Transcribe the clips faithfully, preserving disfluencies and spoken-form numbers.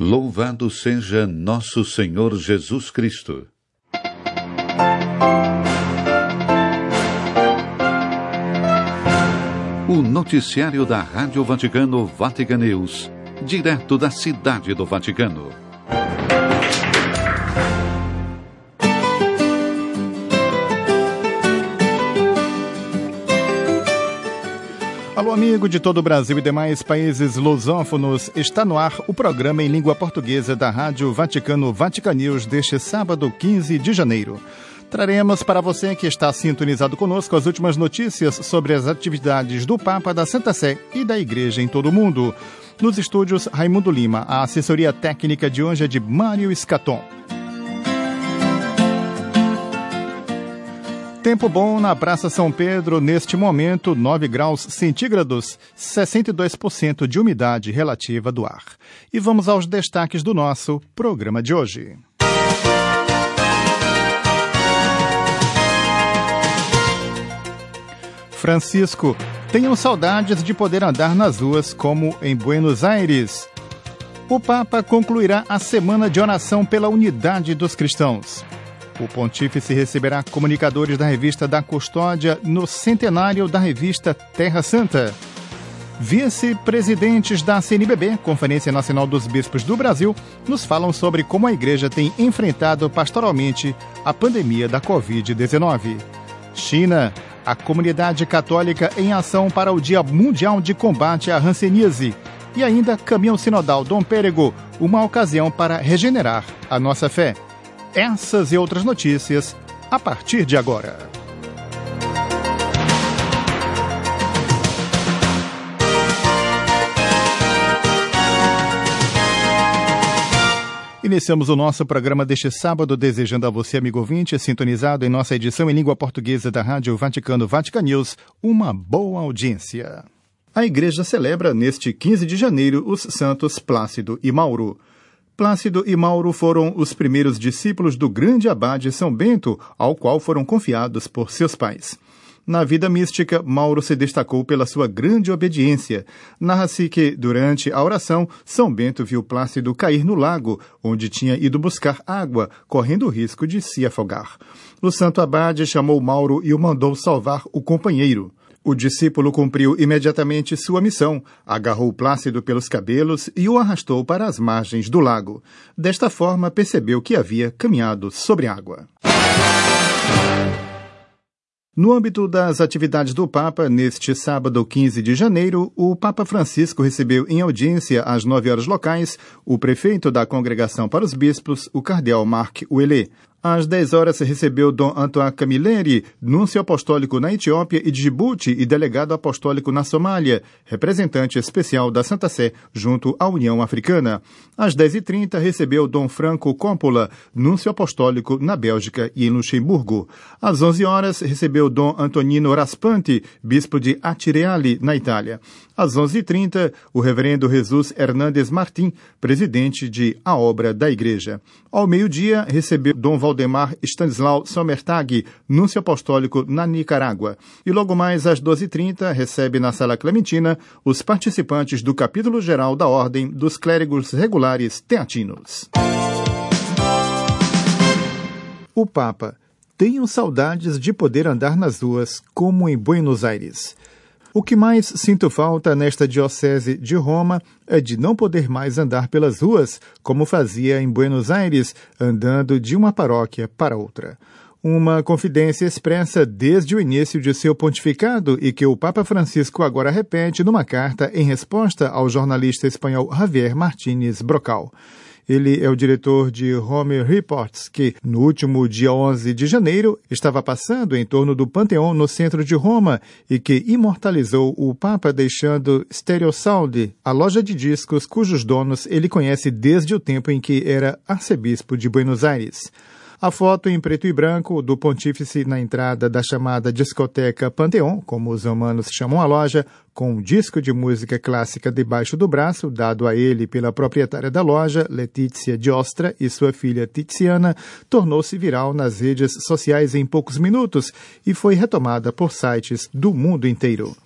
Louvado seja nosso Senhor Jesus Cristo. O noticiário da Rádio Vaticano Vatican News, direto da Cidade do Vaticano. Alô, amigo de todo o Brasil e demais países lusófonos, está no ar o programa em língua portuguesa da Rádio Vaticano Vatican News deste sábado, quinze de janeiro. Traremos para você que está sintonizado conosco as últimas notícias sobre as atividades do Papa, da Santa Sé e da Igreja em todo o mundo. Nos estúdios, Raimundo Lima. A assessoria técnica de hoje é de Mário Scaton. Tempo bom na Praça São Pedro, neste momento, nove graus centígrados, sessenta e dois por cento de umidade relativa do ar. E vamos aos destaques do nosso programa de hoje. Francisco, tenham saudades de poder andar nas ruas como em Buenos Aires. O Papa concluirá a semana de oração pela unidade dos cristãos. O Pontífice receberá comunicadores da revista da Custódia no centenário da revista Terra Santa. Vice-presidentes da C N B B, Conferência Nacional dos Bispos do Brasil, nos falam sobre como a Igreja tem enfrentado pastoralmente a pandemia da covid dezenove. China, a comunidade católica em ação para o Dia Mundial de Combate à Hanseníase. E ainda Caminho Sinodal Dom Pérego, uma ocasião para regenerar a nossa fé. Essas e outras notícias a partir de agora. Iniciamos o nosso programa deste sábado desejando a você, amigo ouvinte, sintonizado em nossa edição em língua portuguesa da Rádio Vaticano Vatican News, uma boa audiência. A Igreja celebra neste quinze de janeiro os santos Plácido e Mauro. Plácido e Mauro foram os primeiros discípulos do grande abade São Bento, ao qual foram confiados por seus pais. Na vida mística, Mauro se destacou pela sua grande obediência. Narra-se que, durante a oração, São Bento viu Plácido cair no lago, onde tinha ido buscar água, correndo o risco de se afogar. O santo abade chamou Mauro e o mandou salvar o companheiro. O discípulo cumpriu imediatamente sua missão, agarrou Plácido pelos cabelos e o arrastou para as margens do lago. Desta forma, percebeu que havia caminhado sobre água. No âmbito das atividades do Papa, neste sábado, quinze de janeiro, o Papa Francisco recebeu em audiência às nove horas locais o prefeito da Congregação para os Bispos, o cardeal Marc Ouellet. Às dez horas recebeu Dom Antoine Camilleri, núncio apostólico na Etiópia e Djibouti e delegado apostólico na Somália, representante especial da Santa Sé junto à União Africana. Às dez e trinta recebeu Dom Franco Coppola, núncio apostólico na Bélgica e em Luxemburgo. Às onze horas recebeu Dom Antonino Raspanti, bispo de Atireale, na Itália. Às onze e trinta, o reverendo Jesus Hernandes Martim, presidente de A Obra da Igreja. Ao meio-dia, recebeu Dom Valdemar Stanislau Sommertag, núncio apostólico na Nicarágua. E logo mais às doze e trinta, recebe na Sala Clementina os participantes do capítulo geral da Ordem dos Clérigos Regulares Teatinos. O Papa: tenho saudades de poder andar nas ruas como em Buenos Aires. O que mais sinto falta nesta diocese de Roma é de não poder mais andar pelas ruas, como fazia em Buenos Aires, andando de uma paróquia para outra. Uma confidência expressa desde o início de seu pontificado e que o Papa Francisco agora repete numa carta em resposta ao jornalista espanhol Javier Martínez Brocal. Ele é o diretor de Rome Reports, que, no último dia onze de janeiro, estava passando em torno do Panteão no centro de Roma e que imortalizou o Papa deixando Stereo Sound, a loja de discos cujos donos ele conhece desde o tempo em que era arcebispo de Buenos Aires. A foto em preto e branco do pontífice na entrada da chamada discoteca Panteão, como os romanos chamam a loja, com um disco de música clássica debaixo do braço, dado a ele pela proprietária da loja, Letícia Giostra, e sua filha Tiziana, tornou-se viral nas redes sociais em poucos minutos e foi retomada por sites do mundo inteiro.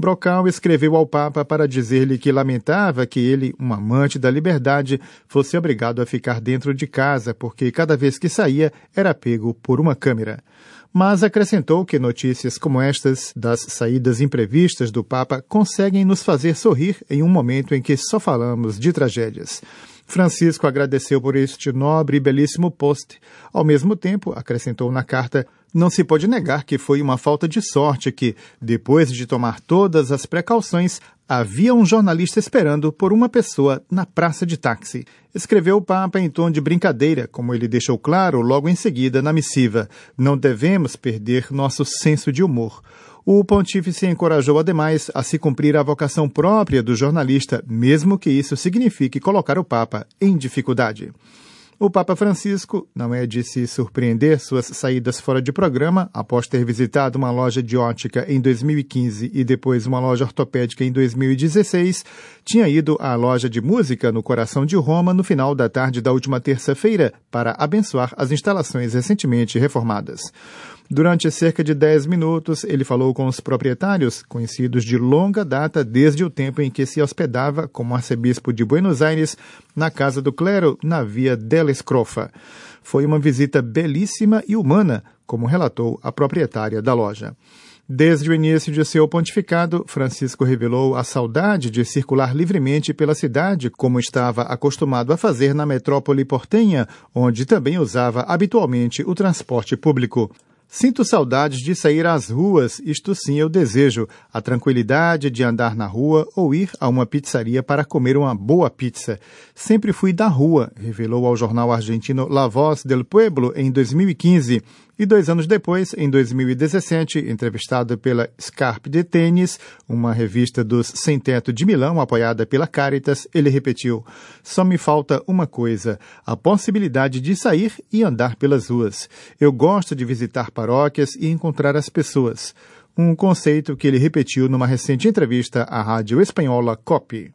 Brocal escreveu ao Papa para dizer-lhe que lamentava que ele, um amante da liberdade, fosse obrigado a ficar dentro de casa, porque cada vez que saía era pego por uma câmera. Mas acrescentou que notícias como estas, das saídas imprevistas do Papa, conseguem nos fazer sorrir em um momento em que só falamos de tragédias. Francisco agradeceu por este nobre e belíssimo post. Ao mesmo tempo, acrescentou na carta, não se pode negar que foi uma falta de sorte que, depois de tomar todas as precauções, havia um jornalista esperando por uma pessoa na praça de táxi. Escreveu o Papa em tom de brincadeira, como ele deixou claro logo em seguida na missiva. Não devemos perder nosso senso de humor. O pontífice encorajou ademais a se cumprir a vocação própria do jornalista, mesmo que isso signifique colocar o Papa em dificuldade. O Papa Francisco, não é de se surpreender suas saídas fora de programa, após ter visitado uma loja de ótica em dois mil e quinze e depois uma loja ortopédica em dois mil e dezesseis, tinha ido à loja de música no coração de Roma no final da tarde da última terça-feira para abençoar as instalações recentemente reformadas. Durante cerca de dez minutos, ele falou com os proprietários, conhecidos de longa data desde o tempo em que se hospedava como arcebispo de Buenos Aires na Casa do Clero, na Via della Scrofa. Foi uma visita belíssima e humana, como relatou a proprietária da loja. Desde o início de seu pontificado, Francisco revelou a saudade de circular livremente pela cidade, como estava acostumado a fazer na metrópole portenha, onde também usava habitualmente o transporte público. Sinto saudades de sair às ruas, isto sim eu desejo, a tranquilidade de andar na rua ou ir a uma pizzaria para comer uma boa pizza. Sempre fui da rua, revelou ao jornal argentino La Voz del Pueblo em dois mil e quinze. E dois anos depois, em dois mil e dezessete, entrevistado pela Scarpe de Tênis, uma revista dos Sem Teto de Milão, apoiada pela Caritas, ele repetiu, só me falta uma coisa, a possibilidade de sair e andar pelas ruas. Eu gosto de visitar paróquias e encontrar as pessoas. Um conceito que ele repetiu numa recente entrevista à rádio espanhola COPE.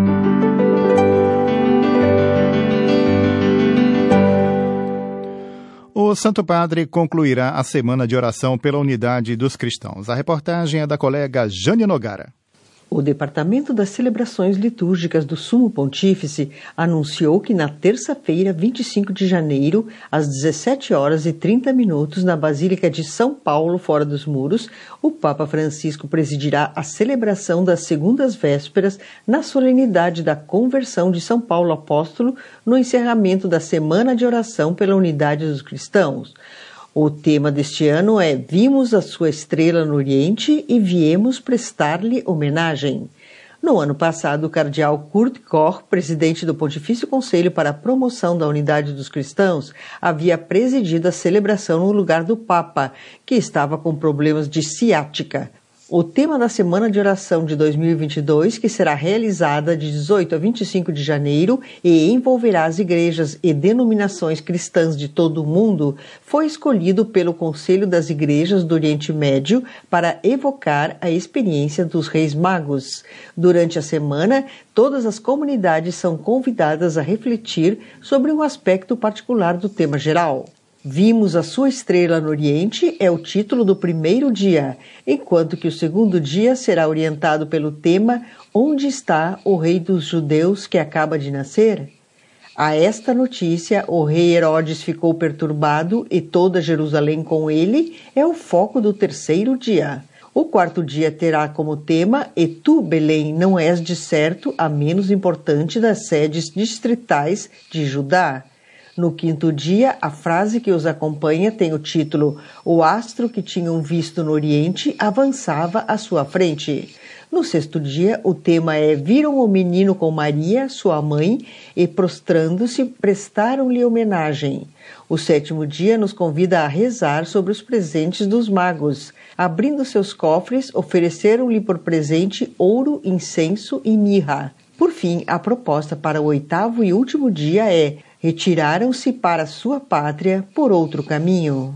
O Santo Padre concluirá a semana de oração pela unidade dos cristãos. A reportagem é da colega Jânia Nogara. O Departamento das Celebrações Litúrgicas do Sumo Pontífice anunciou que na terça-feira, vinte e cinco de janeiro, às dezessete horas e trinta minutos, na Basílica de São Paulo, fora dos muros, o Papa Francisco presidirá a celebração das segundas vésperas na solenidade da conversão de São Paulo Apóstolo no encerramento da Semana de Oração pela Unidade dos Cristãos. O tema deste ano é Vimos a sua estrela no Oriente e viemos prestar-lhe homenagem. No ano passado, o cardeal Kurt Koch, presidente do Pontifício Conselho para a Promoção da Unidade dos Cristãos, havia presidido a celebração no lugar do Papa, que estava com problemas de ciática. O tema da Semana de Oração de dois mil e vinte e dois, que será realizada de dezoito a vinte e cinco de janeiro e envolverá as igrejas e denominações cristãs de todo o mundo, foi escolhido pelo Conselho das Igrejas do Oriente Médio para evocar a experiência dos Reis Magos. Durante a semana, todas as comunidades são convidadas a refletir sobre um aspecto particular do tema geral. Vimos a sua estrela no Oriente é o título do primeiro dia, enquanto que o segundo dia será orientado pelo tema Onde está o Rei dos Judeus que acaba de nascer? A esta notícia, o rei Herodes ficou perturbado e toda Jerusalém com ele é o foco do terceiro dia. O quarto dia terá como tema E tu, Belém, não és de certo a menos importante das sedes distritais de Judá. No quinto dia, a frase que os acompanha tem o título O astro que tinham visto no Oriente avançava à sua frente. No sexto dia, o tema é Viram o menino com Maria, sua mãe, e prostrando-se, prestaram-lhe homenagem. O sétimo dia nos convida a rezar sobre os presentes dos magos. Abrindo seus cofres, ofereceram-lhe por presente ouro, incenso e mirra. Por fim, a proposta para o oitavo e último dia é retiraram-se para sua pátria por outro caminho.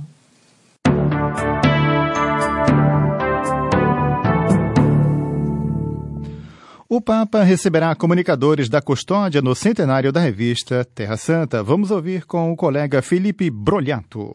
O Papa receberá comunicadores da custódia no centenário da revista Terra Santa. Vamos ouvir com o colega Felipe Brogliato.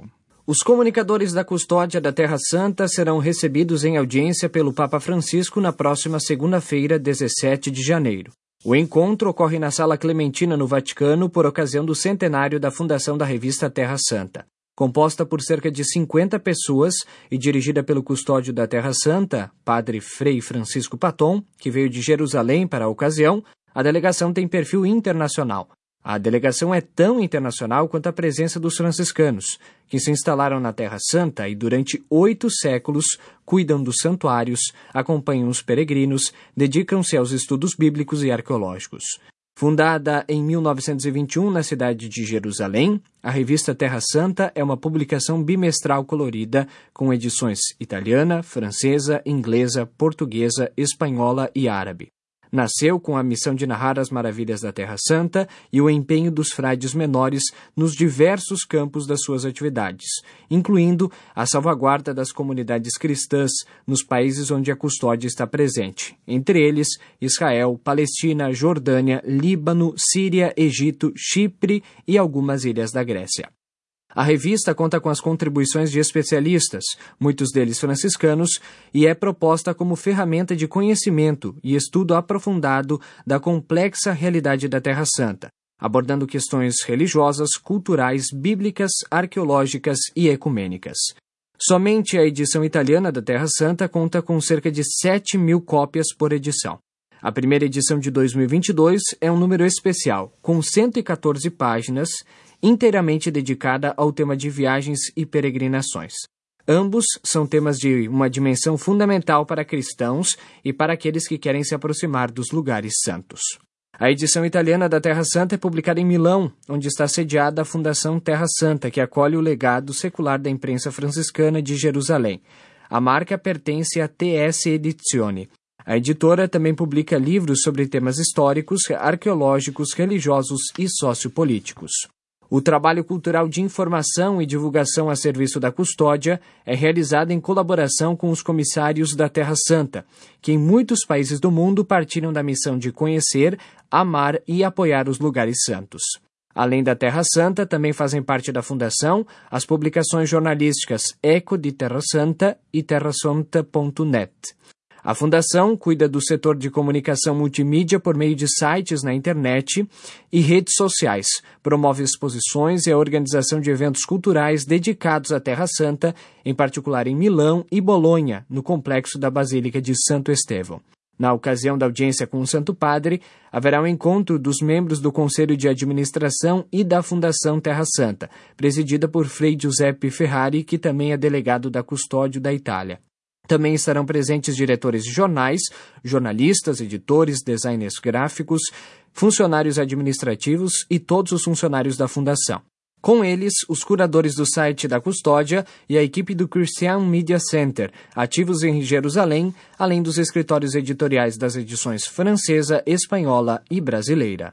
Os comunicadores da Custódia da Terra Santa serão recebidos em audiência pelo Papa Francisco na próxima segunda-feira, dezessete de janeiro. O encontro ocorre na Sala Clementina, no Vaticano, por ocasião do centenário da fundação da revista Terra Santa. Composta por cerca de cinquenta pessoas e dirigida pelo custódio da Terra Santa, Padre Frei Francisco Paton, que veio de Jerusalém para a ocasião, a delegação tem perfil internacional. A delegação é tão internacional quanto a presença dos franciscanos, que se instalaram na Terra Santa e durante oito séculos cuidam dos santuários, acompanham os peregrinos, dedicam-se aos estudos bíblicos e arqueológicos. Fundada em mil novecentos e vinte e um na cidade de Jerusalém, a revista Terra Santa é uma publicação bimestral colorida com edições italiana, francesa, inglesa, portuguesa, espanhola e árabe. Nasceu com a missão de narrar as maravilhas da Terra Santa e o empenho dos frades menores nos diversos campos das suas atividades, incluindo a salvaguarda das comunidades cristãs nos países onde a custódia está presente, entre eles Israel, Palestina, Jordânia, Líbano, Síria, Egito, Chipre e algumas ilhas da Grécia. A revista conta com as contribuições de especialistas, muitos deles franciscanos, e é proposta como ferramenta de conhecimento e estudo aprofundado da complexa realidade da Terra Santa, abordando questões religiosas, culturais, bíblicas, arqueológicas e ecumênicas. Somente a edição italiana da Terra Santa conta com cerca de sete mil cópias por edição. A primeira edição de dois mil e vinte e dois é um número especial, com cento e quatorze páginas, inteiramente dedicada ao tema de viagens e peregrinações. Ambos são temas de uma dimensão fundamental para cristãos e para aqueles que querem se aproximar dos lugares santos. A edição italiana da Terra Santa é publicada em Milão, onde está sediada a Fundação Terra Santa, que acolhe o legado secular da imprensa franciscana de Jerusalém. A marca pertence à T S Edizioni. A editora também publica livros sobre temas históricos, arqueológicos, religiosos e sociopolíticos. O trabalho cultural de informação e divulgação a serviço da custódia é realizado em colaboração com os comissários da Terra Santa, que em muitos países do mundo partilham da missão de conhecer, amar e apoiar os lugares santos. Além da Terra Santa, também fazem parte da Fundação as publicações jornalísticas Eco di Terra Santa e terrasanta ponto net. A Fundação cuida do setor de comunicação multimídia por meio de sites na internet e redes sociais, promove exposições e a organização de eventos culturais dedicados à Terra Santa, em particular em Milão e Bolonha, no complexo da Basílica de Santo Estevão. Na ocasião da audiência com o Santo Padre, haverá um encontro dos membros do Conselho de Administração e da Fundação Terra Santa, presidida por Frei Giuseppe Ferrari, que também é delegado da Custódio da Itália. Também estarão presentes diretores de jornais, jornalistas, editores, designers gráficos, funcionários administrativos e todos os funcionários da Fundação. Com eles, os curadores do site da Custódia e a equipe do Christian Media Center, ativos em Jerusalém, além dos escritórios editoriais das edições francesa, espanhola e brasileira.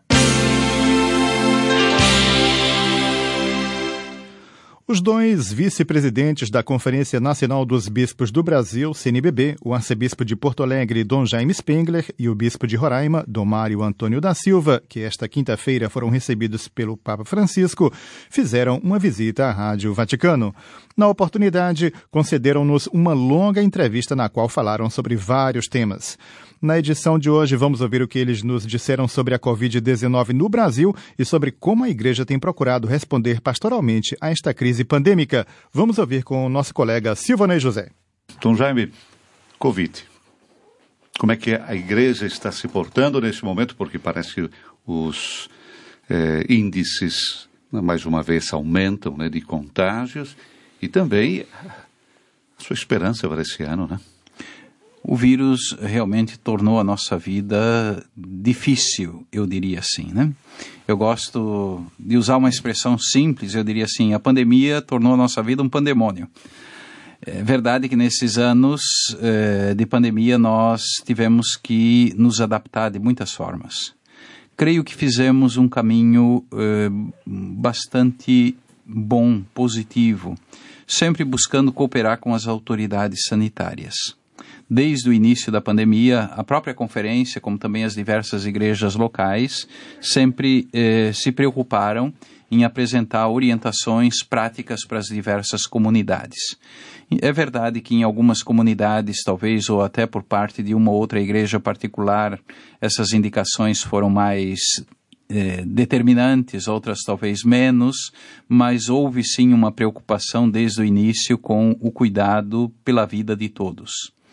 Os dois vice-presidentes da Conferência Nacional dos Bispos do Brasil, C N B B, o arcebispo de Porto Alegre, Dom Jaime Spengler, e o bispo de Roraima, Dom Mário Antônio da Silva, que esta quinta-feira foram recebidos pelo Papa Francisco, fizeram uma visita à Rádio Vaticano. Na oportunidade, concederam-nos uma longa entrevista na qual falaram sobre vários temas. Na edição de hoje, vamos ouvir o que eles nos disseram sobre a covid dezenove no Brasil e sobre como a Igreja tem procurado responder pastoralmente a esta crise pandêmica. Vamos ouvir com o nosso colega Silvanei José. Dom Jaime, Covid. Como é que a Igreja está se portando neste momento? Porque parece que os eh, índices, mais uma vez, aumentam, né, de contágios e também a sua esperança para esse ano, né? O vírus realmente tornou a nossa vida difícil, eu diria assim, né? Eu gosto de usar uma expressão simples, eu diria assim, a pandemia tornou a nossa vida um pandemônio. É verdade que nesses anos eh, de pandemia nós tivemos que nos adaptar de muitas formas. Creio que fizemos um caminho eh, bastante bom, positivo, sempre buscando cooperar com as autoridades sanitárias. Desde o início da pandemia, a própria conferência, como também as diversas igrejas locais, sempre eh, se preocuparam em apresentar orientações práticas para as diversas comunidades. É verdade que em algumas comunidades, talvez, ou até por parte de uma ou outra igreja particular, essas indicações foram mais eh, determinantes, outras talvez menos, mas houve sim uma preocupação desde o início com o cuidado pela vida de todos.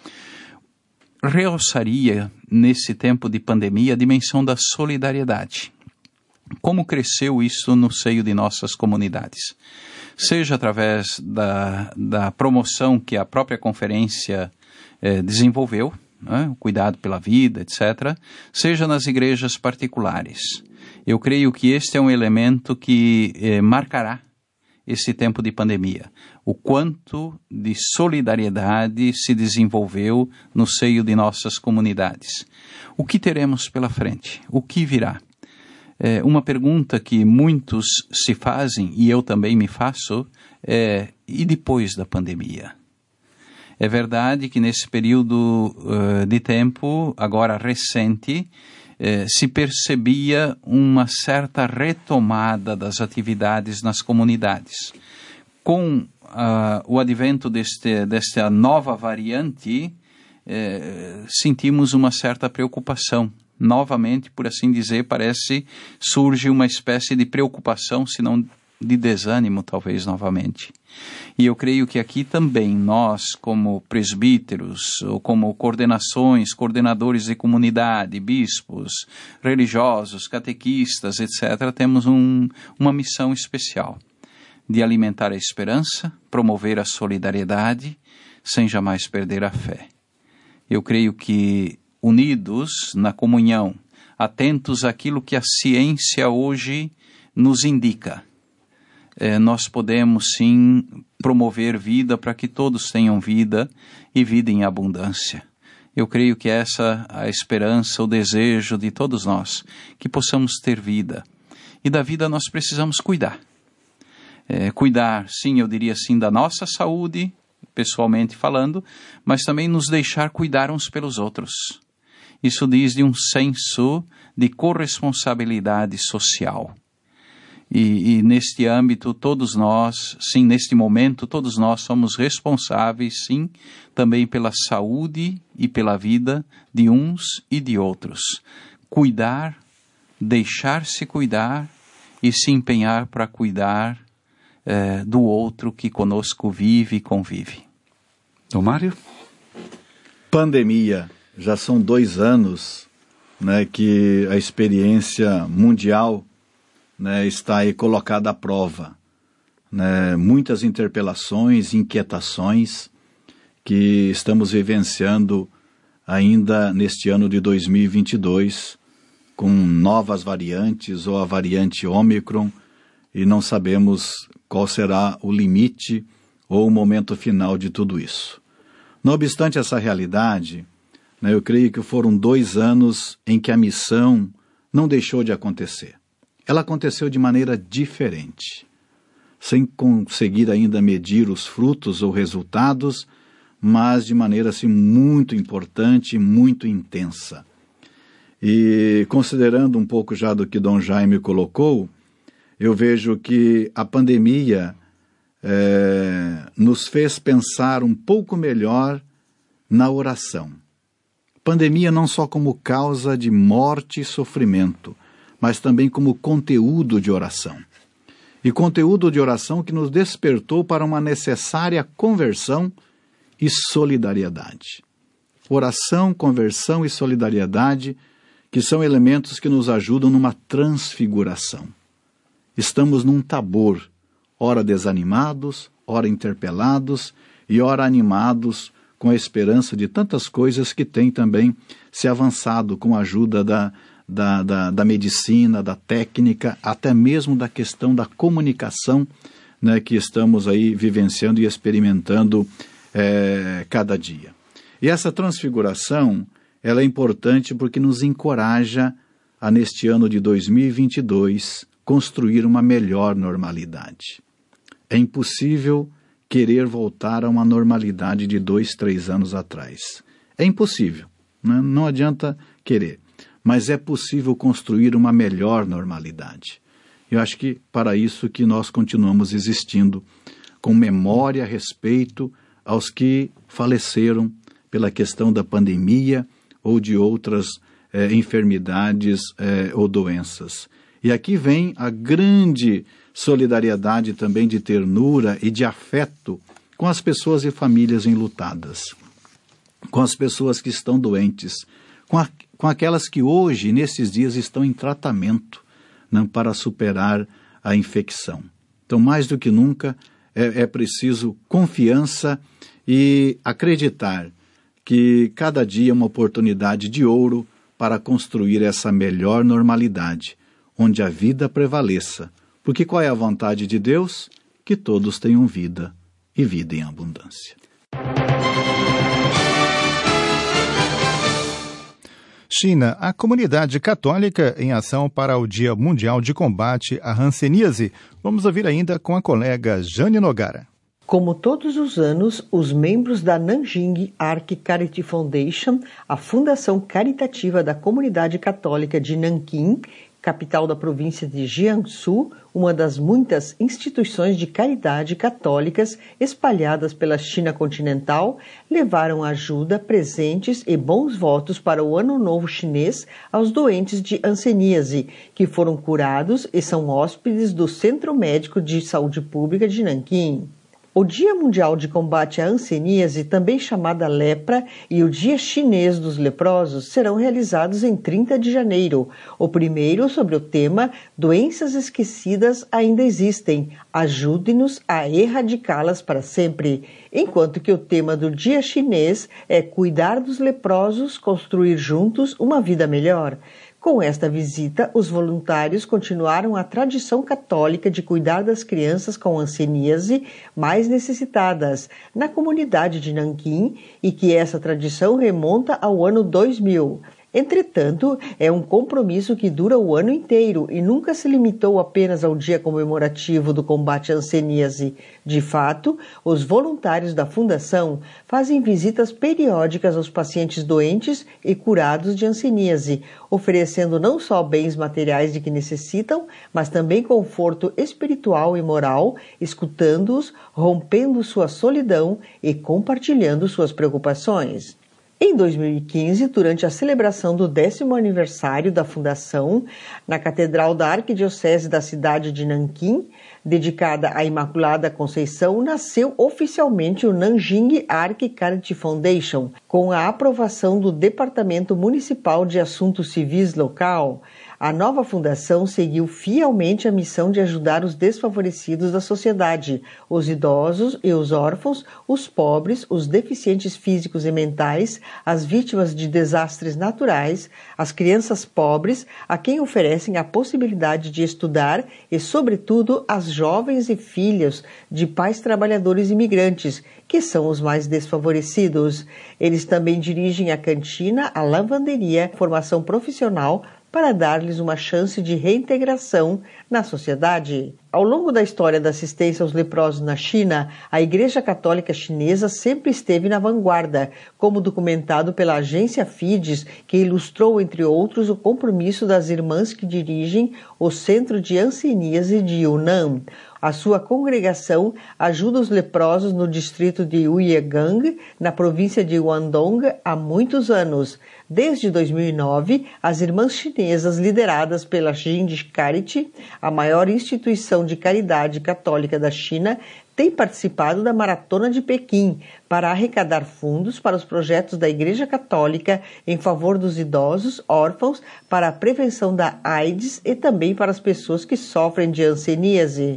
Realçaria, nesse tempo de pandemia, a dimensão da solidariedade. Como cresceu isso no seio de nossas comunidades? Seja através da, da promoção que a própria conferência eh, desenvolveu, né, o cuidado pela vida, etcétera, seja nas igrejas particulares. Eu creio que este é um elemento que eh, marcará esse tempo de pandemia. O quanto de solidariedade se desenvolveu no seio de nossas comunidades. O que teremos pela frente? O que virá? É, uma pergunta que muitos se fazem, e eu também me faço, é: e depois da pandemia? É verdade que nesse período uh, de tempo, agora recente, eh, se percebia uma certa retomada das atividades nas comunidades. Com uh, o advento deste, desta nova variante, eh, sentimos uma certa preocupação. Novamente, por assim dizer, parece surge uma espécie de preocupação, se não de desânimo, talvez, novamente. E eu creio que aqui também nós, como presbíteros, ou como coordenações, coordenadores de comunidade, bispos, religiosos, catequistas, etcétera, temos um, uma missão especial de alimentar a esperança, promover a solidariedade, sem jamais perder a fé. Eu creio que unidos na comunhão, atentos àquilo que a ciência hoje nos indica, é, nós podemos sim promover vida para que todos tenham vida e vida em abundância. Eu creio que essa é a esperança, o desejo de todos nós, que possamos ter vida. E da vida nós precisamos cuidar. É, cuidar, sim, eu diria assim, da nossa saúde, pessoalmente falando, mas também nos deixar cuidar uns pelos outros. Isso diz de um senso de corresponsabilidade social. E, e neste âmbito, todos nós, sim, neste momento, todos nós somos responsáveis, sim, também pela saúde e pela vida de uns e de outros. Cuidar, deixar-se cuidar e se empenhar para cuidar eh, do outro que conosco vive e convive. Dom Mário? Pandemia. Já são dois anos, né, que a experiência mundial, né, está aí colocada à prova. Né, muitas interpelações, inquietações que estamos vivenciando ainda neste ano de dois mil e vinte e dois, com novas variantes ou a variante Ômicron, e não sabemos qual será o limite ou o momento final de tudo isso. Não obstante essa realidade, eu creio que foram dois anos em que a missão não deixou de acontecer. Ela aconteceu de maneira diferente, sem conseguir ainda medir os frutos ou resultados, mas de maneira assim, muito importante, muito intensa. E considerando um pouco já do que Dom Jaime colocou, eu vejo que a pandemia é, nos fez pensar um pouco melhor na oração. Pandemia não só como causa de morte e sofrimento, mas também como conteúdo de oração. E conteúdo de oração que nos despertou para uma necessária conversão e solidariedade. Oração, conversão e solidariedade, que são elementos que nos ajudam numa transfiguração. Estamos num Tabor, ora desanimados, ora interpelados e ora animados com a esperança de tantas coisas que tem também se avançado com a ajuda da, da, da, da medicina, da técnica, até mesmo da questão da comunicação, né, que estamos aí vivenciando e experimentando é, cada dia. E essa transfiguração, ela é importante porque nos encoraja a, neste ano de dois mil e vinte e dois, construir uma melhor normalidade. É impossível querer voltar a uma normalidade de dois, três anos atrás. É impossível, né? Não adianta querer, mas é possível construir uma melhor normalidade. Eu acho que para isso que nós continuamos existindo, com memória a respeito aos que faleceram pela questão da pandemia ou de outras eh, enfermidades eh, ou doenças. E aqui vem a grande solidariedade também de ternura e de afeto com as pessoas e famílias enlutadas, com as pessoas que estão doentes, com, a, com aquelas que hoje, nesses dias, estão em tratamento, não, para superar a infecção. Então, mais do que nunca, é, é preciso confiança e acreditar que cada dia é uma oportunidade de ouro para construir essa melhor normalidade, onde a vida prevaleça. Porque qual é a vontade de Deus? Que todos tenham vida e vida em abundância. China, a comunidade católica em ação para o Dia Mundial de Combate à Hanseníase. Vamos ouvir ainda com a colega Jane Nogara. Como todos os anos, os membros da Nanjing Ark Charity Foundation, a fundação caritativa da comunidade católica de Nanquim, capital da província de Jiangsu, uma das muitas instituições de caridade católicas espalhadas pela China continental, levaram ajuda, presentes e bons votos para o Ano Novo Chinês aos doentes de hanseníase, que foram curados e são hóspedes do Centro Médico de Saúde Pública de Nanquim. O Dia Mundial de Combate à Hanseníase, também chamada lepra, e o Dia Chinês dos Leprosos serão realizados em trinta de janeiro. O primeiro sobre o tema Doenças Esquecidas Ainda Existem. Ajude-nos a erradicá-las para sempre. Enquanto que o tema do Dia Chinês é Cuidar dos Leprosos, construir juntos uma vida melhor. Com esta visita, os voluntários continuaram a tradição católica de cuidar das crianças com hanseníase mais necessitadas na comunidade de Nanquim e que essa tradição remonta ao ano dois mil. Entretanto, é um compromisso que dura o ano inteiro e nunca se limitou apenas ao dia comemorativo do combate à hanseníase. De fato, os voluntários da Fundação fazem visitas periódicas aos pacientes doentes e curados de hanseníase, oferecendo não só bens materiais de que necessitam, mas também conforto espiritual e moral, escutando-os, rompendo sua solidão e compartilhando suas preocupações. Em dois mil e quinze, durante a celebração do décimo aniversário da Fundação, na Catedral da Arquidiocese da cidade de Nanquim, dedicada à Imaculada Conceição, nasceu oficialmente o Nanjing Ark Charity Foundation, com a aprovação do Departamento Municipal de Assuntos Civis local. A nova fundação seguiu fielmente a missão de ajudar os desfavorecidos da sociedade, os idosos e os órfãos, os pobres, os deficientes físicos e mentais, as vítimas de desastres naturais, as crianças pobres, a quem oferecem a possibilidade de estudar e, sobretudo, as jovens e filhos de pais trabalhadores imigrantes, que são os mais desfavorecidos. Eles também dirigem a cantina, a lavanderia, formação profissional, para dar-lhes uma chance de reintegração na sociedade. Ao longo da história da assistência aos leprosos na China, a Igreja Católica Chinesa sempre esteve na vanguarda, como documentado pela agência Fides, que ilustrou, entre outros, o compromisso das irmãs que dirigem o Centro de Hanseníase de Yunnan. A sua congregação ajuda os leprosos no distrito de Uyegang, na província de Guangdong, há muitos anos. Desde dois mil e nove, as irmãs chinesas lideradas pela Nanjing Charity, a maior instituição de caridade católica da China, têm participado da Maratona de Pequim para arrecadar fundos para os projetos da Igreja Católica em favor dos idosos, órfãos, para a prevenção da AIDS e também para as pessoas que sofrem de hanseníase.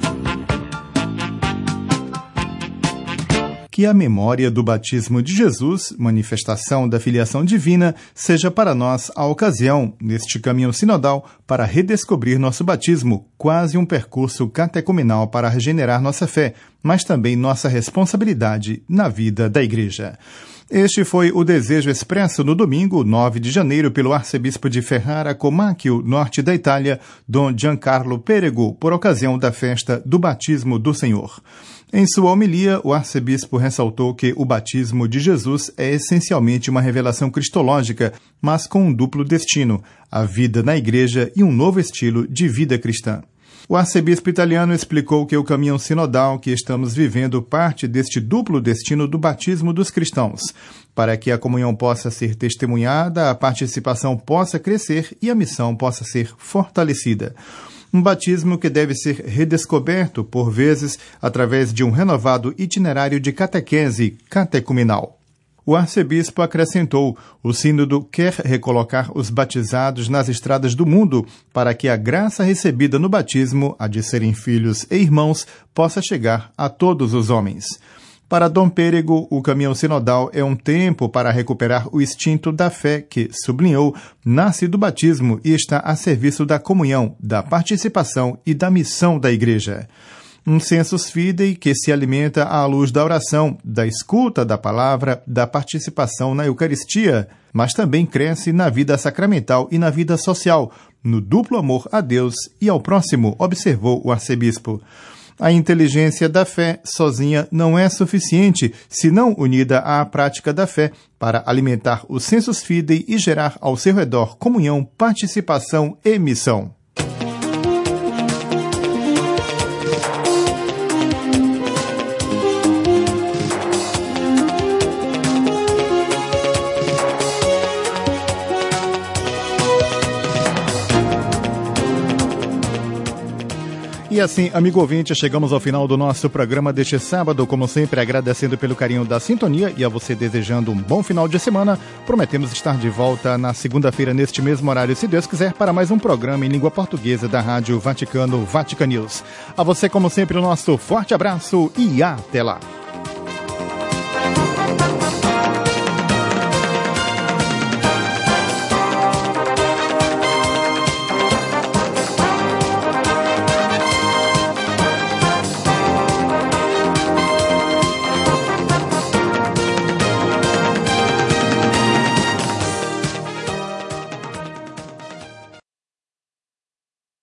Que a memória do batismo de Jesus, manifestação da filiação divina, seja para nós a ocasião, neste caminho sinodal, para redescobrir nosso batismo, quase um percurso catecumenal para regenerar nossa fé, mas também nossa responsabilidade na vida da Igreja. Este foi o desejo expresso no domingo, nove de janeiro, pelo arcebispo de Ferrara, Comacchio, norte da Itália, Dom Giancarlo Perego, por ocasião da festa do batismo do Senhor. Em sua homilia, o arcebispo ressaltou que o batismo de Jesus é essencialmente uma revelação cristológica, mas com um duplo destino, a vida na Igreja e um novo estilo de vida cristã. O arcebispo italiano explicou que o caminho sinodal que estamos vivendo parte deste duplo destino do batismo dos cristãos. Para que a comunhão possa ser testemunhada, a participação possa crescer e a missão possa ser fortalecida. Um batismo que deve ser redescoberto, por vezes, através de um renovado itinerário de catequese catecumenal. O arcebispo acrescentou: o sínodo quer recolocar os batizados nas estradas do mundo para que a graça recebida no batismo, a de serem filhos e irmãos, possa chegar a todos os homens. Para Dom Pérego, o caminho sinodal é um tempo para recuperar o instinto da fé que, sublinhou, nasce do batismo e está a serviço da comunhão, da participação e da missão da Igreja. Um sensus fidei que se alimenta à luz da oração, da escuta da palavra, da participação na Eucaristia, mas também cresce na vida sacramental e na vida social, no duplo amor a Deus e ao próximo, observou o arcebispo. A inteligência da fé sozinha não é suficiente, se não unida à prática da fé, para alimentar o sensus fidei e gerar ao seu redor comunhão, participação e missão. E assim, amigo ouvinte, chegamos ao final do nosso programa deste sábado. Como sempre, agradecendo pelo carinho da sintonia e a você desejando um bom final de semana. Prometemos estar de volta na segunda-feira, neste mesmo horário, se Deus quiser, para mais um programa em língua portuguesa da Rádio Vaticano, Vatican News. A você, como sempre, o nosso forte abraço e até lá!